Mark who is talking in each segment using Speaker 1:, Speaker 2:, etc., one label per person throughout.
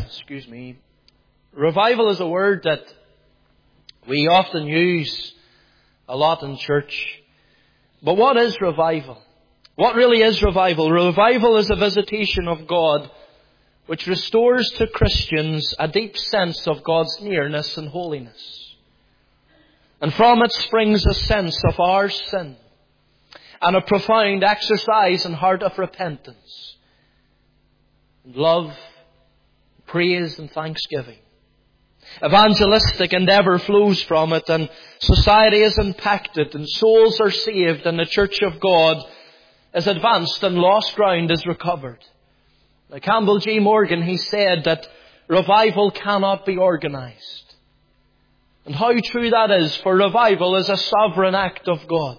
Speaker 1: Revival is a word that we often use a lot in church. But what is revival? What really is revival? Revival is a visitation of God which restores to Christians a deep sense of God's nearness and holiness. And from it springs a sense of our sin and a profound exercise and heart of repentance, and love, praise and thanksgiving. Evangelistic endeavour flows from it, and society is impacted, and souls are saved, and the Church of God is advanced, and lost ground is recovered. Now, Campbell G. Morgan, he said that revival cannot be organised. And how true that is, for revival is a sovereign act of God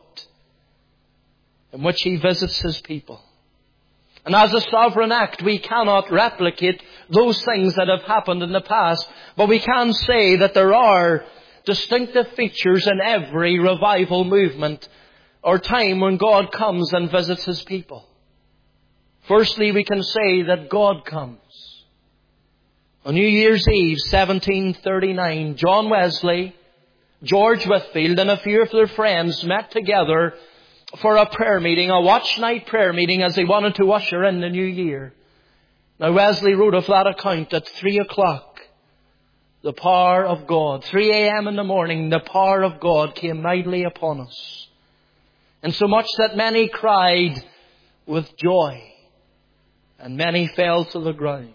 Speaker 1: in which He visits His people. And as a sovereign act, we cannot replicate those things that have happened in the past. But we can say that there are distinctive features in every revival movement or time when God comes and visits His people. Firstly, we can say that God comes. On New Year's Eve, 1739, John Wesley, George Whitefield and a few of their friends met together for a prayer meeting, a watch night prayer meeting, as they wanted to usher in the new year. Now, Wesley wrote of that account at 3 o'clock. The power of God, 3 a.m. in the morning, the power of God came mightily upon us. And so much that many cried with joy, and many fell to the ground.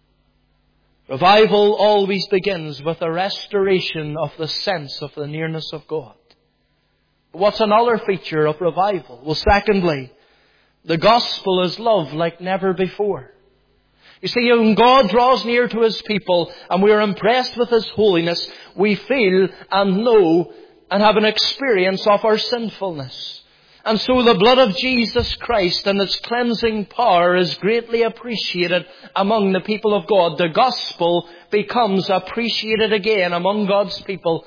Speaker 1: Revival always begins with a restoration of the sense of the nearness of God. What's another feature of revival? Well, secondly, the gospel is love like never before. You see, when God draws near to His people and we are impressed with His holiness, we feel and know and have an experience of our sinfulness. And so the blood of Jesus Christ and its cleansing power is greatly appreciated among the people of God. The gospel becomes appreciated again among God's people.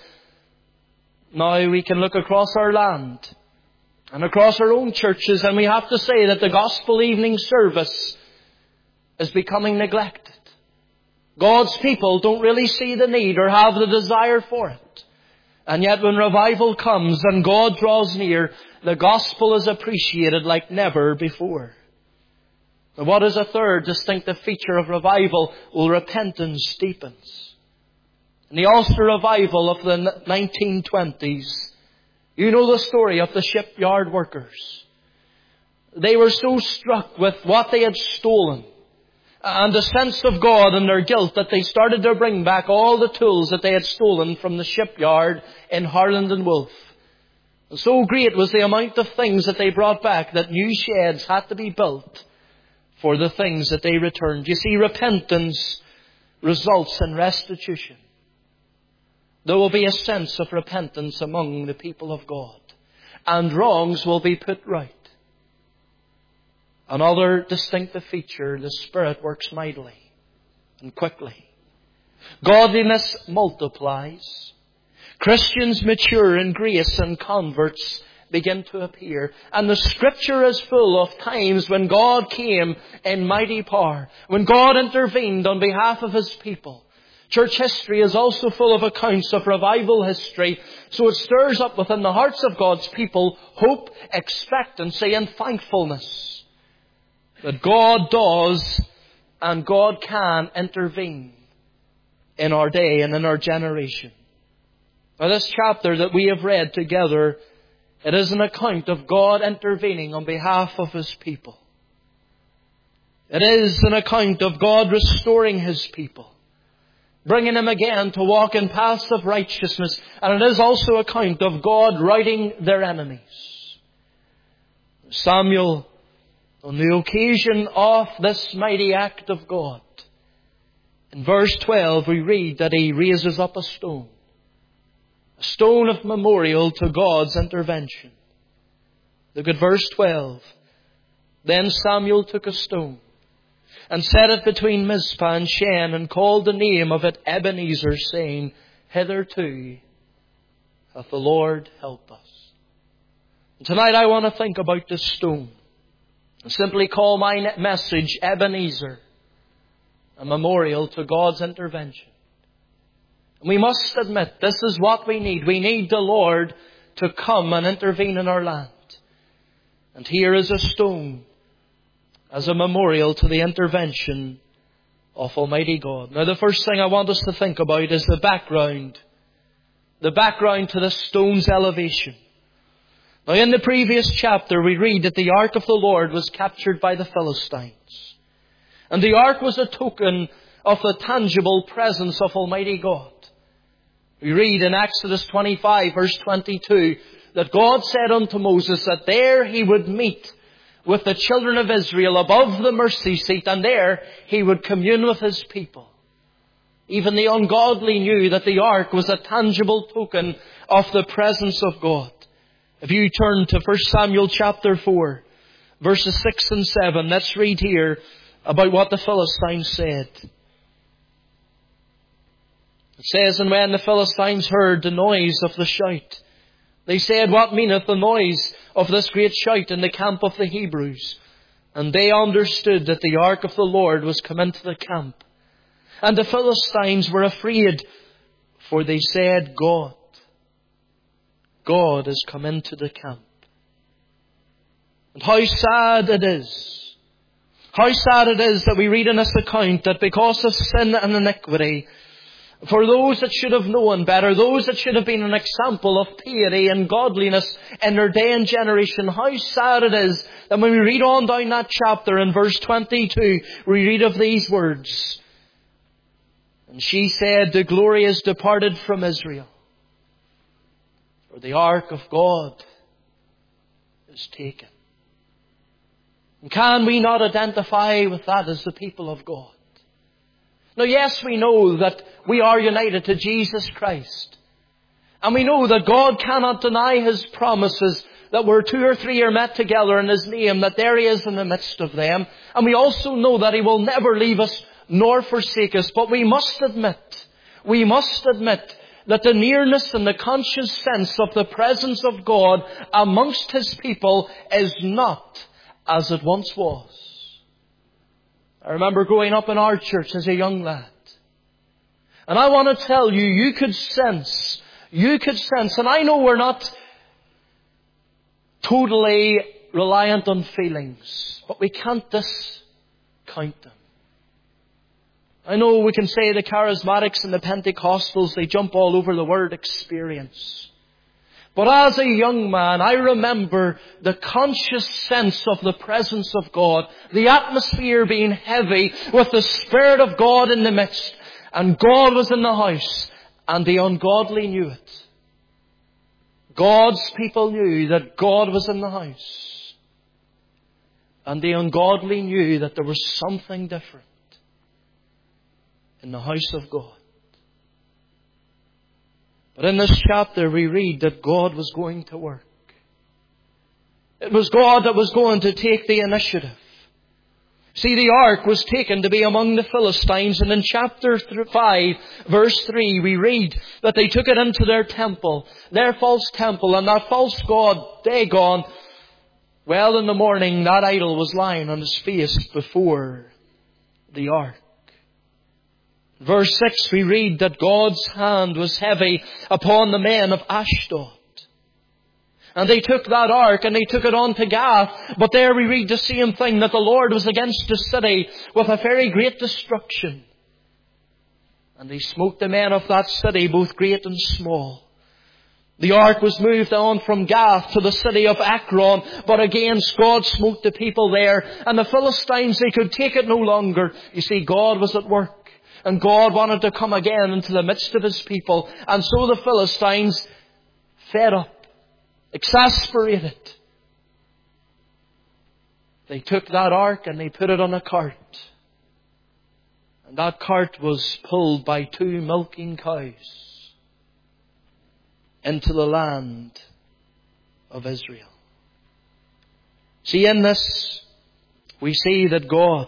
Speaker 1: Now we can look across our land and across our own churches, and we have to say that the gospel evening service is becoming neglected. God's people don't really see the need or have the desire for it. And yet when revival comes and God draws near, the gospel is appreciated like never before. Now, what is a third distinctive feature of revival? Well, repentance deepens. In the Ulster revival of the 1920s, you know the story of the shipyard workers. They were so struck with what they had stolen and the sense of God and their guilt that they started to bring back all the tools that they had stolen from the shipyard in Harland and Wolff. And so great was the amount of things that they brought back that new sheds had to be built for the things that they returned. You see, repentance results in restitution. There will be a sense of repentance among the people of God, and wrongs will be put right. Another distinctive feature, the Spirit works mightily and quickly. Godliness multiplies. Christians mature in grace and converts begin to appear. And the Scripture is full of times when God came in mighty power, when God intervened on behalf of His people. Church history is also full of accounts of revival history, so it stirs up within the hearts of God's people hope, expectancy and thankfulness that God does and God can intervene in our day and in our generation. Now, this chapter that we have read together, it is an account of God intervening on behalf of His people. It is an account of God restoring His people, bringing them again to walk in paths of righteousness. And it is also an account of God routing their enemies. Samuel, on the occasion of this mighty act of God, in verse 12 we read that he raises up a stone of memorial to God's intervention. Look at verse 12. Then Samuel took a stone and set it between Mizpah and Shen, and called the name of it Ebenezer, saying, Hitherto hath the Lord helped us. And tonight I want to think about this stone and simply call my message Ebenezer, a memorial to God's intervention. And we must admit, this is what we need. We need the Lord to come and intervene in our land. And here is a stone as a memorial to the intervention of Almighty God. Now, the first thing I want us to think about is the background. The background to the stone's elevation. Now, in the previous chapter, we read that the ark of the Lord was captured by the Philistines. And the ark was a token of the tangible presence of Almighty God. We read in Exodus 25, verse 22, that God said unto Moses that there he would meet with the children of Israel above the mercy seat, and there he would commune with his people. Even the ungodly knew that the ark was a tangible token of the presence of God. If you turn to 1 Samuel chapter 4, verses 6 and 7, let's read here about what the Philistines said. It says, And when the Philistines heard the noise of the shout, they said, What meaneth the noise of this great shout in the camp of the Hebrews? And they understood that the ark of the Lord was come into the camp. And the Philistines were afraid, for they said, God has come into the camp. And how sad it is. How sad it is that we read in this account that because of sin and iniquity, for those that should have known better, those that should have been an example of piety and godliness in their day and generation, how sad it is that when we read on down that chapter in verse 22, we read of these words. And she said, The glory is departed from Israel, for the ark of God is taken. And can we not identify with that as the people of God? Now, yes, we know that we are united to Jesus Christ. And we know that God cannot deny His promises, that where two or three are met together in His name, that there He is in the midst of them. And we also know that He will never leave us nor forsake us. But we must admit that the nearness and the conscious sense of the presence of God amongst His people is not as it once was. I remember growing up in our church as a young lad. And I want to tell you, you could sense, and I know we're not totally reliant on feelings, but we can't discount them. I know we can say the charismatics and the Pentecostals, they jump all over the word experience. But as a young man, I remember the conscious sense of the presence of God, the atmosphere being heavy with the Spirit of God in the midst. And God was in the house, and the ungodly knew it. God's people knew that God was in the house. And the ungodly knew that there was something different in the house of God. But in this chapter we read that God was going to work. It was God that was going to take the initiative. See, the ark was taken to be among the Philistines, and in chapter 5, verse 3, we read that they took it into their temple, their false temple, and that false god, Dagon, well, in the morning, that idol was lying on his face before the ark. Verse 6, we read that God's hand was heavy upon the men of Ashdod. And they took that ark and they took it on to Gath. But there we read the same thing, that the Lord was against the city with a very great destruction. And they smote the men of that city, both great and small. The ark was moved on from Gath to the city of Ekron. But again, God smote the people there. And the Philistines, they could take it no longer. You see, God was at work. And God wanted to come again into the midst of His people. And so the Philistines, fed up, exasperated, they took that ark and they put it on a cart. And that cart was pulled by 2 milking cows into the land of Israel. See, in this, we see that God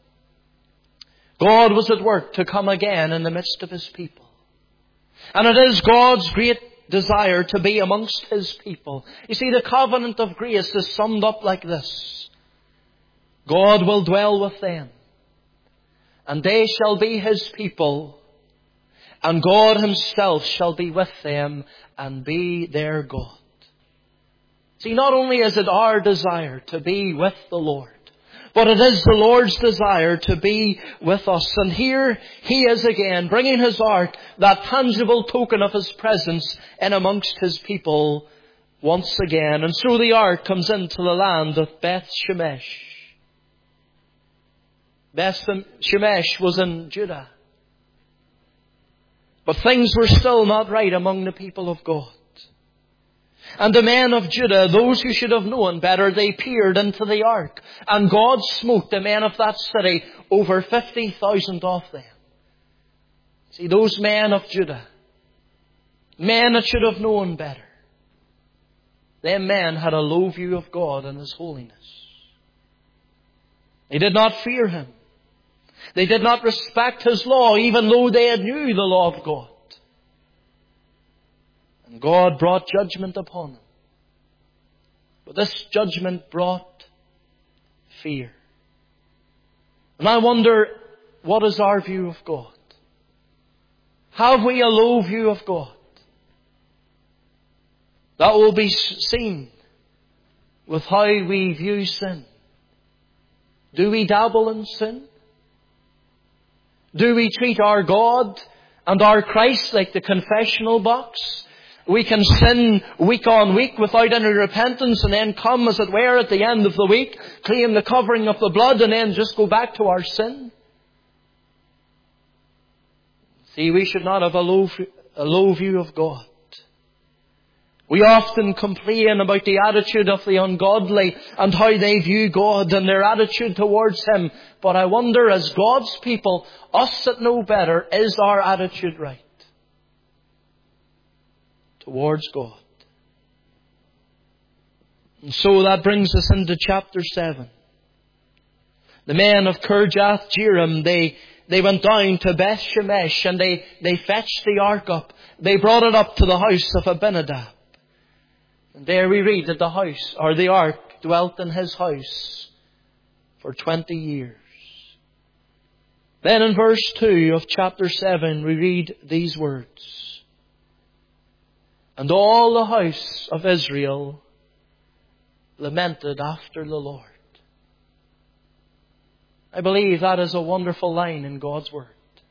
Speaker 1: was at work to come again in the midst of His people. And it is God's great desire to be amongst His people. You see, the covenant of grace is summed up like this. God will dwell with them, and they shall be His people, and God Himself shall be with them and be their God. See, not only is it our desire to be with the Lord, but it is the Lord's desire to be with us. And here He is again, bringing His ark, that tangible token of His presence in amongst His people once again. And so the ark comes into the land of Beth Shemesh. Beth Shemesh was in Judah. But things were still not right among the people of God. And the men of Judah, those who should have known better, they peered into the ark. And God smote the men of that city, over 50,000 of them. See, those men of Judah, men that should have known better, them men had a low view of God and His holiness. They did not fear Him. They did not respect His law, even though they had knew the law of God. And God brought judgment upon them. But this judgment brought fear. And I wonder, what is our view of God? Have we a low view of God? That will be seen with how we view sin. Do we dabble in sin? Do we treat our God and our Christ like the confessional box? We can sin week on week without any repentance, and then come, as it were, at the end of the week, claim the covering of the blood, and then just go back to our sin. See, we should not have a low view of God. We often complain about the attitude of the ungodly and how they view God and their attitude towards Him. But I wonder, as God's people, us that know better, is our attitude right towards God? And so that brings us into chapter 7. The men of Kirjath Jearim, they went down to Beth Shemesh, and they fetched the ark up. They brought it up to the house of Abinadab. And there we read that the ark dwelt in his house for 20 years. Then in verse 2 of chapter 7 we read these words. And all the house of Israel lamented after the Lord. I believe that is a wonderful line in God's Word.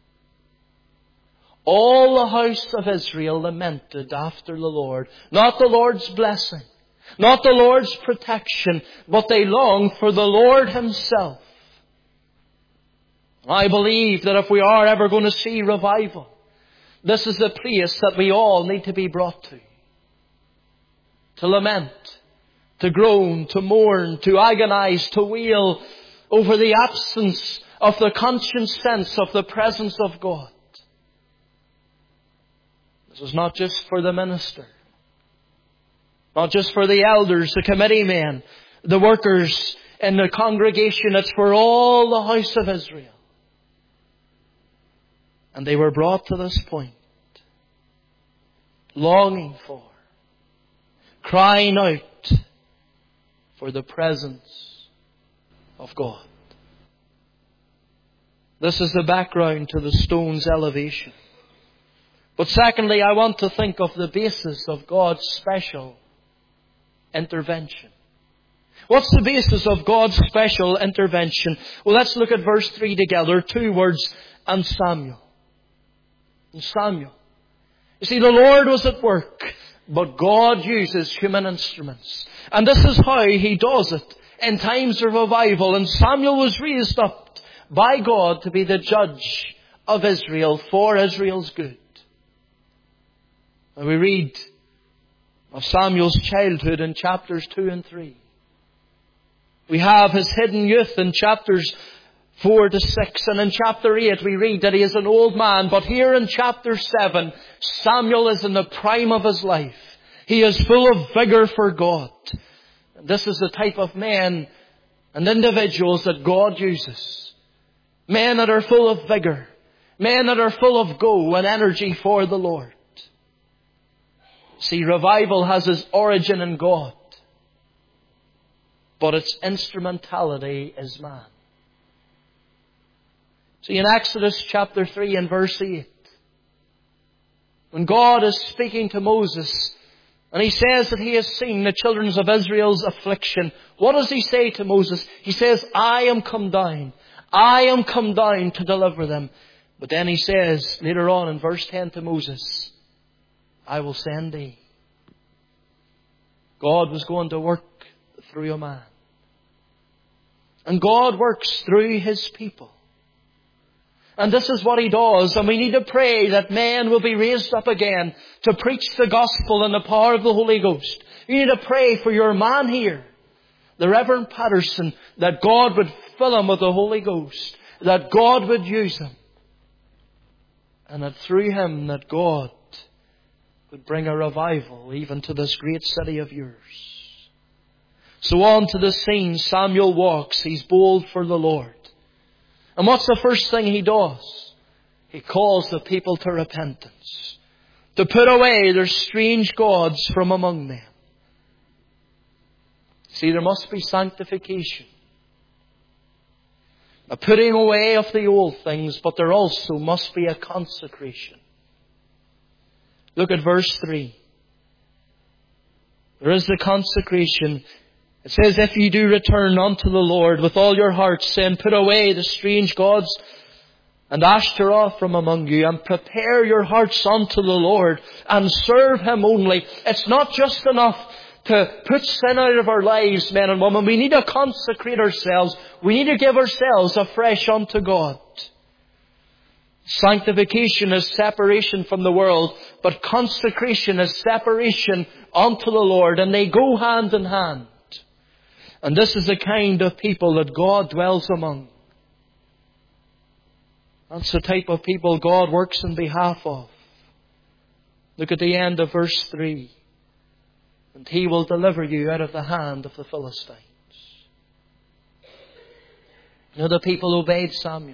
Speaker 1: All the house of Israel lamented after the Lord. Not the Lord's blessing, not the Lord's protection, but they longed for the Lord Himself. I believe that if we are ever going to see revival, this is the place that we all need to be brought to. To lament, to groan, to mourn, to agonize, to wail over the absence of the conscious sense of the presence of God. This is not just for the minister, not just for the elders, the committee men, the workers in the congregation. It's for all the house of Israel. And they were brought to this point, longing for, crying out for the presence of God. This is the background to the stone's elevation. But secondly, I want to think of the basis of God's special intervention. What's the basis of God's special intervention? Well, let's look at verse 3 together. 2 words, and Samuel. And Samuel. You see, the Lord was at work, but God uses human instruments. And this is how He does it in times of revival. And Samuel was raised up by God to be the judge of Israel for Israel's good. And we read of Samuel's childhood in chapters 2 and 3. We have his hidden youth in chapters 4 to 6. And in chapter 8 we read that he is an old man. But here in chapter 7, Samuel is in the prime of his life. He is full of vigor for God. And this is the type of men and individuals that God uses. Men that are full of vigor. Men that are full of go and energy for the Lord. See, revival has its origin in God, but its instrumentality is man. See, in Exodus chapter 3 and verse 8, when God is speaking to Moses, and He says that He has seen the children of Israel's affliction, what does He say to Moses? He says, I am come down. I am come down to deliver them. But then He says later on in verse 10 to Moses, I will send thee. God was going to work through a man. And God works through His people. And this is what He does. And we need to pray that men will be raised up again to preach the gospel in the power of the Holy Ghost. You need to pray for your man here, the Reverend Patterson, that God would fill him with the Holy Ghost, that God would use him, and that through him that God would bring a revival even to this great city of yours. So on to the scene Samuel walks. He's bold for the Lord. And what's the first thing he does? He calls the people to repentance, to put away their strange gods from among them. See, there must be sanctification, a putting away of the old things, but there also must be a consecration. Look at verse 3. There is the consecration. It says, if you do return unto the Lord with all your heart, saying, put away the strange gods and Ashtaroth from among you, and prepare your hearts unto the Lord, and serve Him only. It's not just enough to put sin out of our lives, men and women. We need to consecrate ourselves. We need to give ourselves afresh unto God. Sanctification is separation from the world, but consecration is separation unto the Lord, and they go hand in hand. And this is the kind of people that God dwells among. That's the type of people God works in behalf of. Look at the end of verse 3. And He will deliver you out of the hand of the Philistines. You know, the people obeyed Samuel.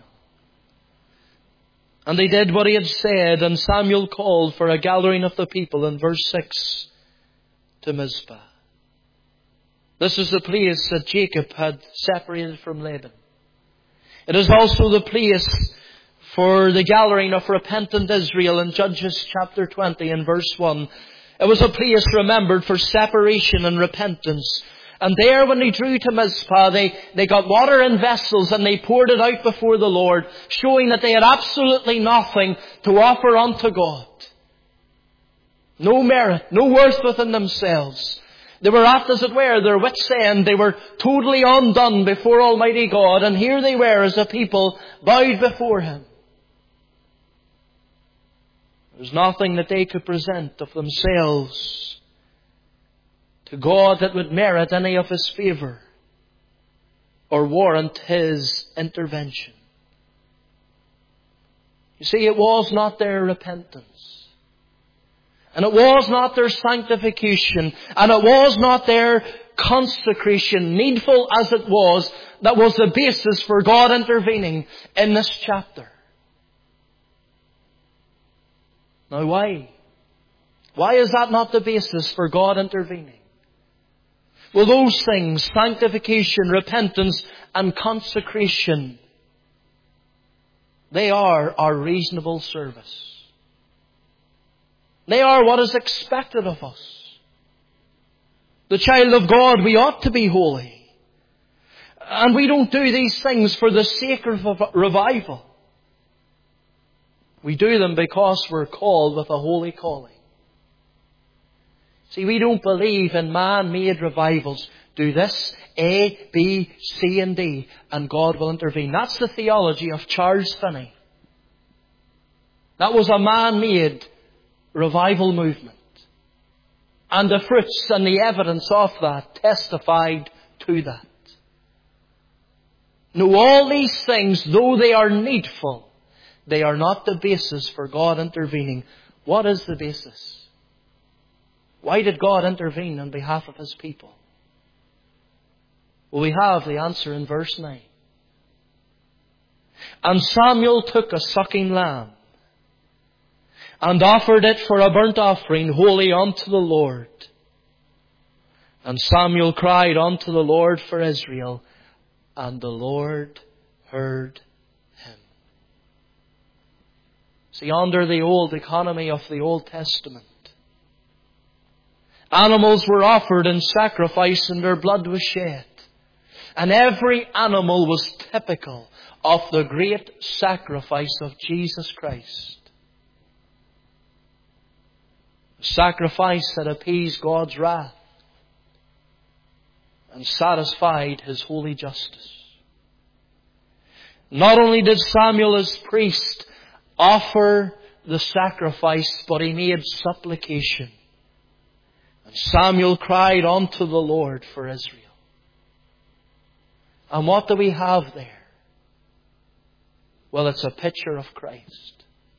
Speaker 1: And they did what he had said. And Samuel called for a gathering of the people in verse 6 to Mizpah. This is the place that Jacob had separated from Laban. It is also the place for the gathering of repentant Israel in Judges chapter 20 and verse 1. It was a place remembered for separation and repentance. And there when they drew to Mizpah, they got water in vessels and they poured it out before the Lord, showing that they had absolutely nothing to offer unto God. No merit, no worth within themselves. They were at, as it were, their wits' end. They were totally undone before Almighty God. And here they were as a people bowed before Him. There was nothing that they could present of themselves to God that would merit any of His favour or warrant His intervention. You see, it was not their repentance. And it was not their sanctification, and it was not their consecration, needful as it was, that was the basis for God intervening in this chapter. Now why? Why is that not the basis for God intervening? Well, those things, sanctification, repentance, and consecration, they are our reasonable service. They are what is expected of us. The child of God, we ought to be holy. And we don't do these things for the sake of revival. We do them because we're called with a holy calling. See, we don't believe in man-made revivals. Do this, A, B, C, and D, and God will intervene. That's the theology of Charles Finney. That was a man-made revival movement. And the fruits and the evidence of that testified to that. No, all these things, though they are needful, they are not the basis for God intervening. What is the basis? Why did God intervene on behalf of His people? Well, we have the answer in verse 9. And Samuel took a sucking lamb, and offered it for a burnt offering holy unto the Lord. And Samuel cried unto the Lord for Israel, and the Lord heard him. See, under the old economy of the Old Testament, animals were offered in sacrifice and their blood was shed. And every animal was typical of the great sacrifice of Jesus Christ. A sacrifice that appeased God's wrath and satisfied His holy justice. Not only did Samuel as priest offer the sacrifice, but he made supplication. And Samuel cried unto the Lord for Israel. And what do we have there? Well, it's a picture of Christ.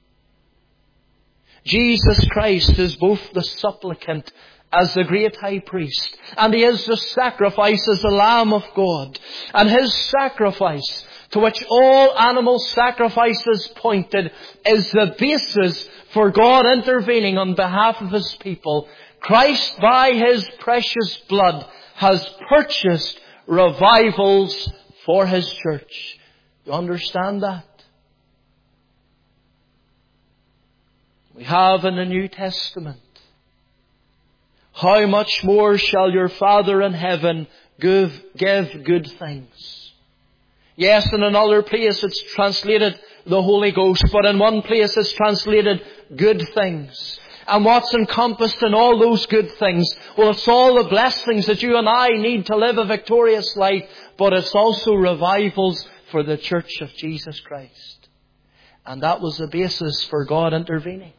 Speaker 1: Jesus Christ is both the supplicant as the great high priest, and He is the sacrifice as the Lamb of God. And His sacrifice, to which all animal sacrifices pointed, is the basis for God intervening on behalf of His people. Christ, by His precious blood, has purchased revivals for His church. You understand that? We have in the New Testament, how much more shall your Father in heaven give good things? Yes, in another place it's translated the Holy Ghost, but in one place it's translated good things. And what's encompassed in all those good things? Well, it's all the blessings that you and I need to live a victorious life, but it's also revivals for the church of Jesus Christ. And that was the basis for God intervening.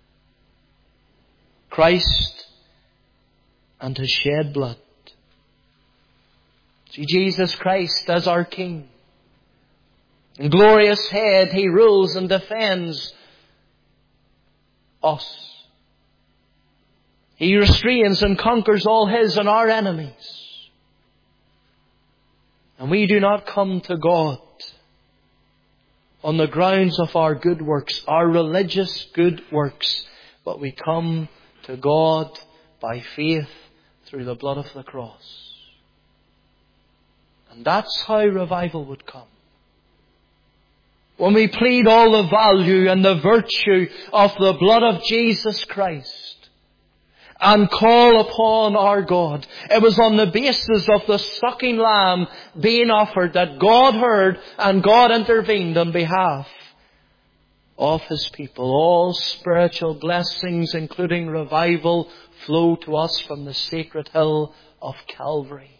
Speaker 1: Christ and His shed blood. See, Jesus Christ as our King. In glorious head He rules and defends us. He restrains and conquers all His and our enemies. And we do not come to God on the grounds of our good works, our religious good works, but we come to God by faith through the blood of the cross. And that's how revival would come. When we plead all the value and the virtue of the blood of Jesus Christ and call upon our God. It was on the basis of the sucking lamb being offered that God heard and God intervened on behalf of His people. All spiritual blessings, including revival, flow to us from the sacred hill of Calvary.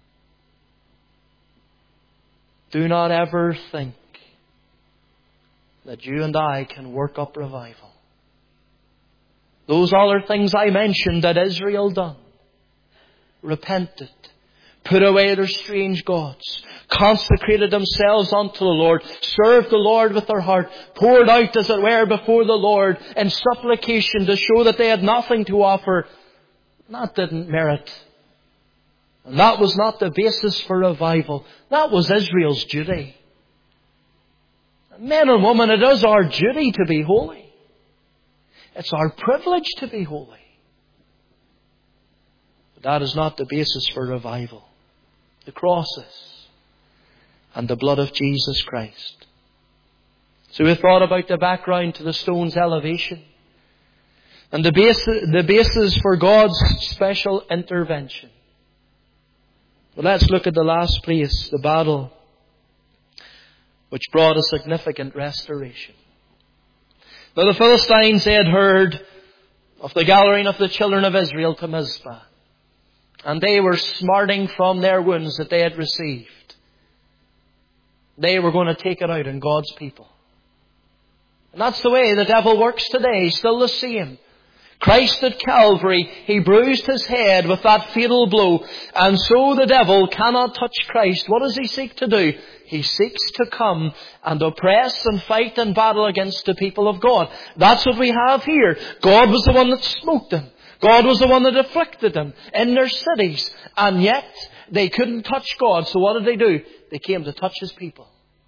Speaker 1: Do not ever think that you and I can work up revival. Those other things I mentioned that Israel done, repented, put away their strange gods, consecrated themselves unto the Lord, served the Lord with their heart, poured out, as it were, before the Lord in supplication to show that they had nothing to offer. That didn't merit. And that was not the basis for revival. That was Israel's duty. Men and women, it is our duty to be holy. It's our privilege to be holy. But that is not the basis for revival. The crosses and the blood of Jesus Christ. So we thought about the background to the stone's elevation and the basis for God's special intervention. But let's look at the last place, the battle which brought a significant restoration. Now the Philistines had heard of the gathering of the children of Israel to Mizpah, and they were smarting from their wounds that they had received. They were going to take it out on God's people. And that's the way the devil works today. He's still the same. Christ at Calvary, He bruised His head with that fatal blow. And so the devil cannot touch Christ. What does he seek to do? He seeks to come and oppress and fight and battle against the people of God. That's what we have here. God was the one that smote them. God was the one that afflicted them in their cities. And yet they couldn't touch God. So what did they do? They came to touch His people.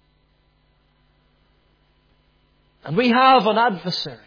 Speaker 1: And we have an adversary.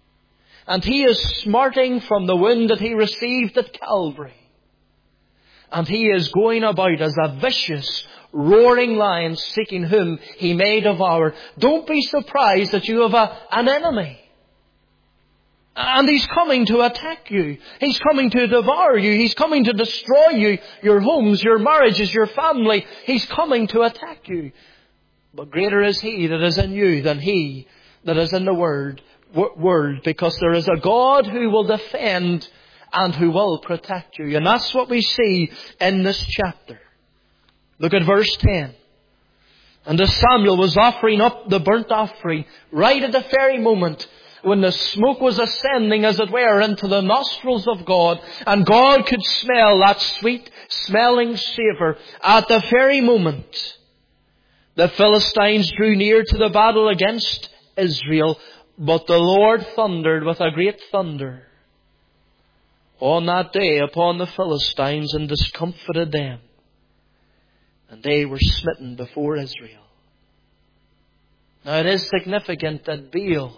Speaker 1: And he is smarting from the wound that he received at Calvary. And he is going about as a vicious, roaring lion seeking whom he may devour. Don't be surprised that you have an enemy. And he's coming to attack you. He's coming to devour you. He's coming to destroy you, your homes, your marriages, your family. He's coming to attack you. But greater is he that is in you than he that is in the world, because there is a God who will defend and who will protect you. And that's what we see in this chapter. Look at verse 10. And as Samuel was offering up the burnt offering, right at the very moment when the smoke was ascending, as it were, into the nostrils of God, and God could smell that sweet smelling savour, at the very moment the Philistines drew near to the battle against Israel, but the Lord thundered with a great thunder on that day upon the Philistines and discomfited them, and they were smitten before Israel. Now it is significant that Baal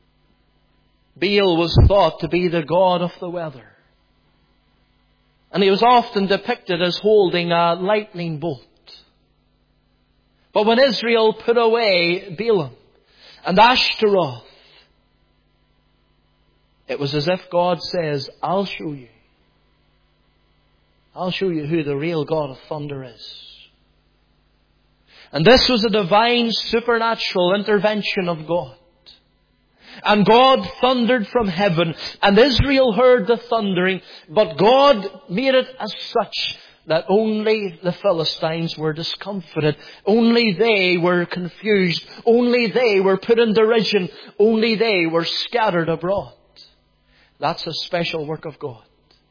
Speaker 1: was thought to be the god of the weather. And he was often depicted as holding a lightning bolt. But when Israel put away Balaam and Ashtaroth, it was as if God says, I'll show you. I'll show you who the real God of thunder is. And this was a divine supernatural intervention of God. And God thundered from heaven, and Israel heard the thundering, but God made it as such that only the Philistines were discomfited. Only they were confused. Only they were put in derision. Only they were scattered abroad. That's a special work of God.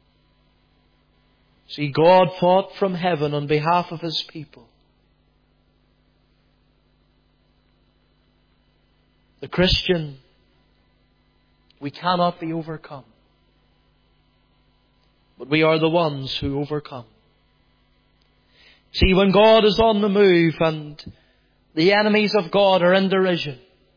Speaker 1: See, God fought from heaven on behalf of His people. The Christian, we cannot be overcome. But we are the ones who overcome. See, when God is on the move and the enemies of God are in derision,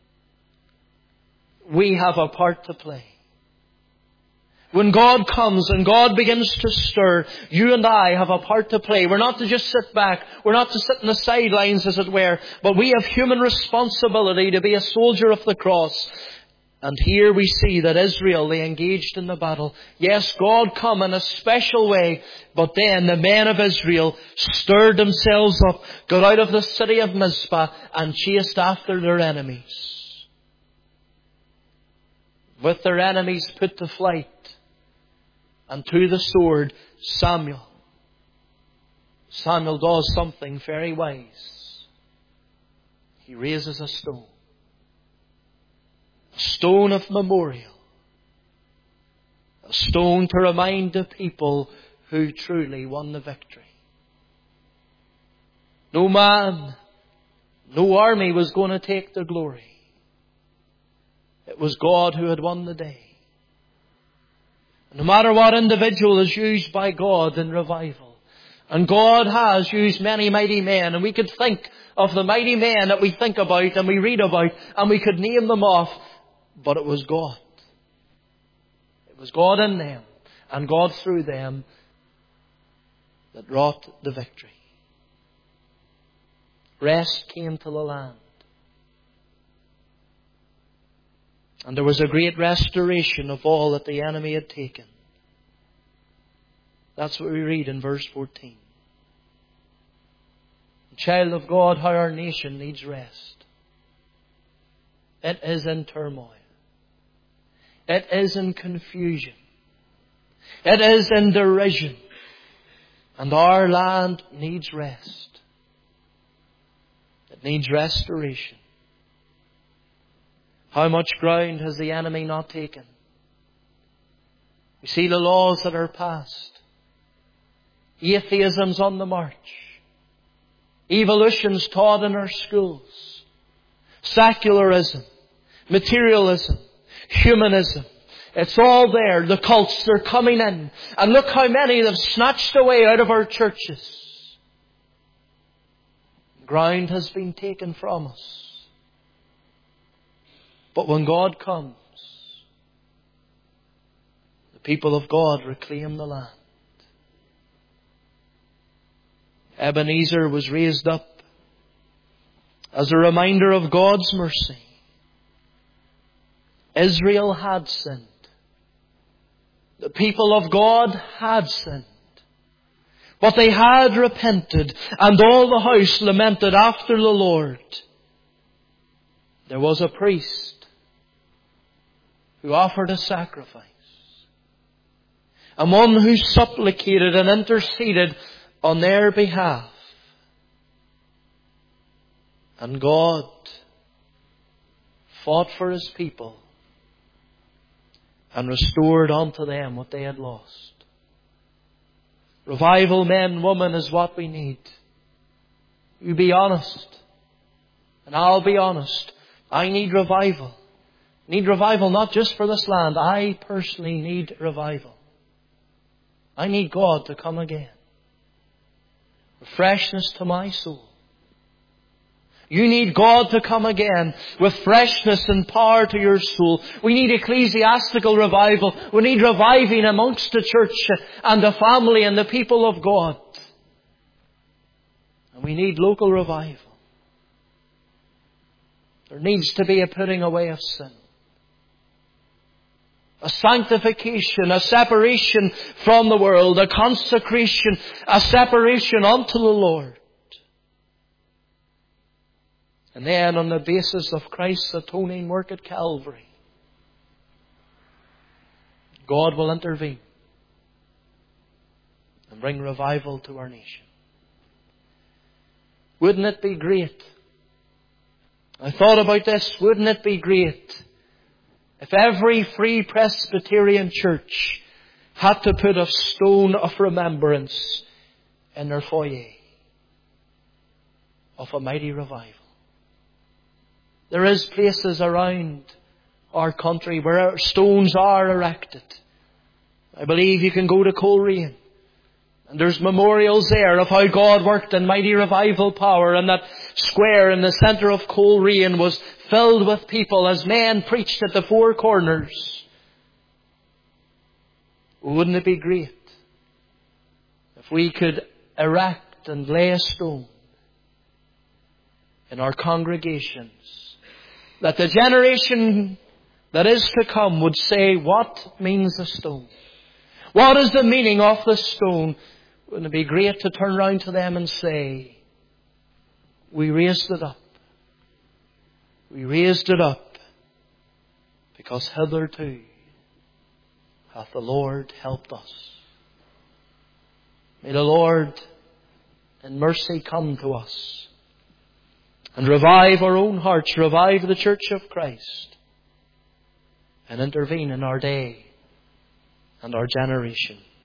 Speaker 1: we have a part to play. When God comes and God begins to stir, you and I have a part to play. We're not to just sit back. We're not to sit in the sidelines, as it were. But we have human responsibility to be a soldier of the cross. And here we see that Israel, they engaged in the battle. Yes, God come in a special way, but then the men of Israel stirred themselves up, got out of the city of Mizpah, and chased after their enemies. With their enemies put to flight, and to the sword, Samuel does something very wise. He raises a stone. A stone of memorial. A stone to remind the people who truly won the victory. No man, no army was going to take the glory. It was God who had won the day. No matter what individual is used by God in revival, and God has used many mighty men, and we could think of the mighty men that we think about and we read about, and we could name them off, but it was God. It was God in them, and God through them, that wrought the victory. Rest came to the land. And there was a great restoration of all that the enemy had taken. That's what we read in verse 14. Child of God, how our nation needs rest. It is in turmoil. It is in confusion. It is in derision. And our land needs rest. It needs restoration. How much ground has the enemy not taken? We see the laws that are passed. Atheism's on the march. Evolution's taught in our schools. Secularism. Materialism. Humanism. It's all there. The cults, they're coming in. And look how many they've snatched away out of our churches. Ground has been taken from us. But when God comes, the people of God reclaim the land. Ebenezer was raised up as a reminder of God's mercy. Israel had sinned. The people of God had sinned. But they had repented, and all the house lamented after the Lord. There was a priest who offered a sacrifice, and one who supplicated and interceded on their behalf. And God fought for His people and restored unto them what they had lost. Revival, men, women, is what we need. You be honest, and I'll be honest. I need revival. Need revival not just for this land. I personally need revival. I need God to come again. Freshness to my soul. You need God to come again with freshness and power to your soul. We need ecclesiastical revival. We need reviving amongst the church and the family and the people of God. And we need local revival. There needs to be a putting away of sin. A sanctification, a separation from the world, a consecration, a separation unto the Lord. And then on the basis of Christ's atoning work at Calvary, God will intervene and bring revival to our nation. Wouldn't it be great? I thought about this. Wouldn't it be great if every Free Presbyterian church had to put a stone of remembrance in their foyer of a mighty revival? There is places around our country where stones are erected. I believe you can go to Coleraine, and there's memorials there of how God worked in mighty revival power, and that square in the centre of Coleraine was filled with people as men preached at the four corners. Wouldn't it be great if we could erect and lay a stone in our congregations, that the generation that is to come would say, what means the stone? What is the meaning of the stone? Wouldn't it be great to turn round to them and say, we raised it up. We raised it up because hitherto hath the Lord helped us. May the Lord in mercy come to us and revive our own hearts, revive the Church of Christ, and intervene in our day and our generation.